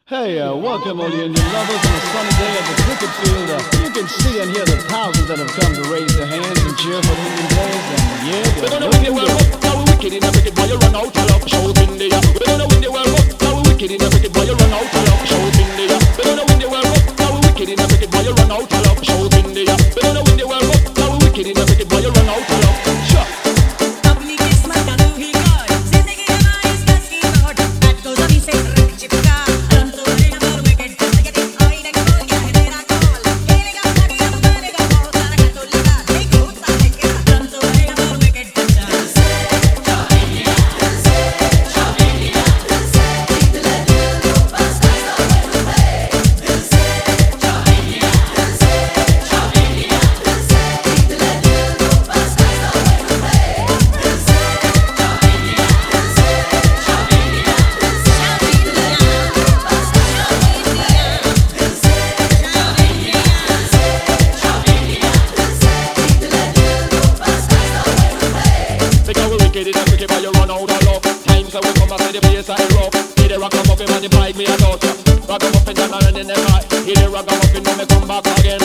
Welcome all you Indian lovers on a sunny day at the cricket field. You can see and hear the thousands that have come to raise their hands and cheer for the Indian players. And yeah, we're gonna win the World Cup. Now we wicked in a cricket, boy, you run out of luck. Shout India. We're gonna win the World Cup. Now we wicked in a cricket, boy, you run out of luck. Shout India. We're gonna win the World Cup. Now we wicked in a cricket, boy, you run out of luck. Shout India. We're gonna win the World Cup. Now we wicked in a cricket, boy, you run out of luck. Sure. अपनी किस्मत का तू ही God जिंदगी हमारी बस की दौड़ bat को जमीन से रख चिपका रन तो बनेगा और विकेट यदि आई ना बोल क्या है तेरा कॉल खेलेगा लगे तो बनेगा बॉल तारा का तो लगा देखो साले के रन तो बनेगा और wicket Wicked in a cricket, boy, you run out of luck. Times I will come and say the place I rough. Hit the rock and muffin, man, you bite me a nut. Rock and muffin, and in the night. Hit the rock and muffin, now me come back again.